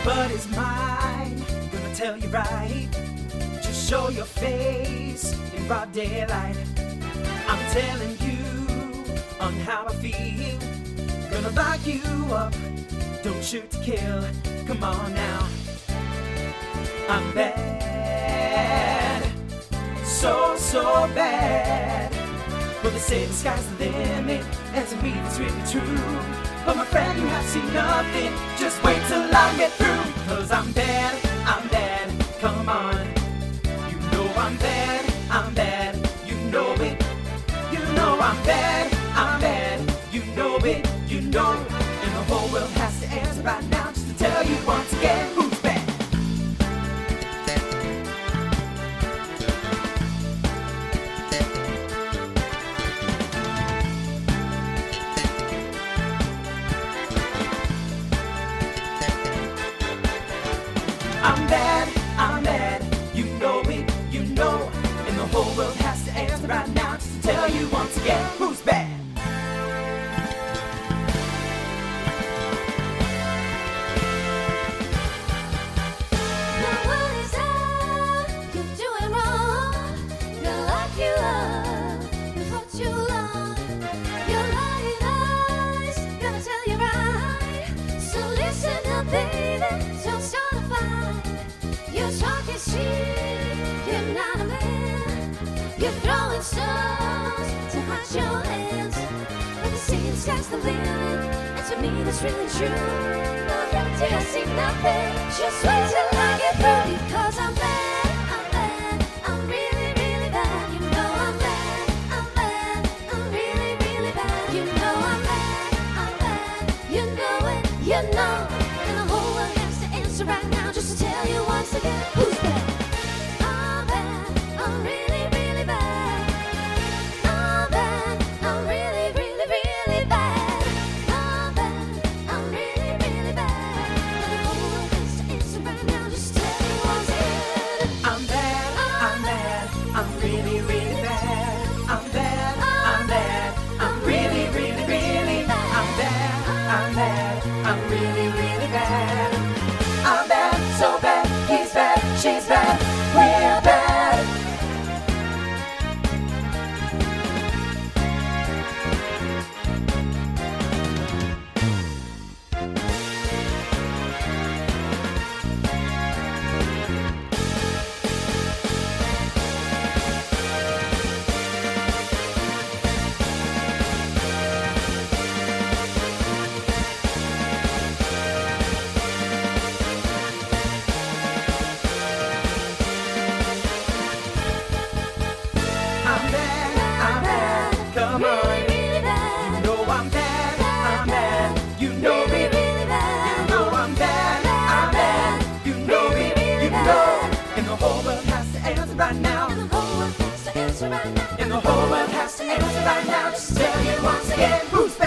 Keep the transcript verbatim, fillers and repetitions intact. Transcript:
but it's mine. Gonna tell you right, just show your face in broad daylight. I'm telling you on how I feel. Gonna lock you up, don't shoot to kill. Come on now, I'm bad, so, so bad. Well, they say the sky's the limit, and to me it's really true. But my friend, you have seen nothing, just wait till I get through. Cause I'm bad, I'm bad, come on. You know I'm bad, I'm bad, you know it. You know I'm bad, I'm bad, you know it, you know. And the whole world has to answer right now just to tell you once again who's bad. I'm bad, I'm bad, you know it, you know. And the whole world has to answer right now just to tell you once again who's bad. The world is out, you're doing wrong. They'll lock you up before too long. Your lying eyes gonna tell you right. So listen up, baby, don't start a fight. You're talking shit, you're not a man. You're throwing stones to hide your hands. But the sea and sky's the limit, and to me that's really true. No guarantee I see nothing, just wait till I get through. Because I'm bad, I'm bad, I'm really, really bad. You know I'm bad, I'm bad, I'm really, really bad. You know I'm bad, I'm bad, you know it, you know. And the whole world has to answer right now just to tell you once again who's bad. I'm bad, I'm really, really bad. I'm bad, I'm really, really, really bad. I'm bad, I'm really, really bad. And the whole world has to answer right now just to tell you once again. I'm bad, I'm bad, I'm really, really bad. I'm bad, I'm bad, I'm really, really, really bad. I'm bad, I'm bad, I'm really, really bad. I'm bad, so bad, he's bad, she's bad, we're bad. I'm bad, I'm bad, come on. Really, really bad. You know I'm bad, I'm bad, you know Really, it. really bad. You know I'm bad, I'm bad, you know it, you know. And the whole world has to answer right now. And the whole world has to answer right now. And the whole world has to answer right now. Just tell you once again who's bad.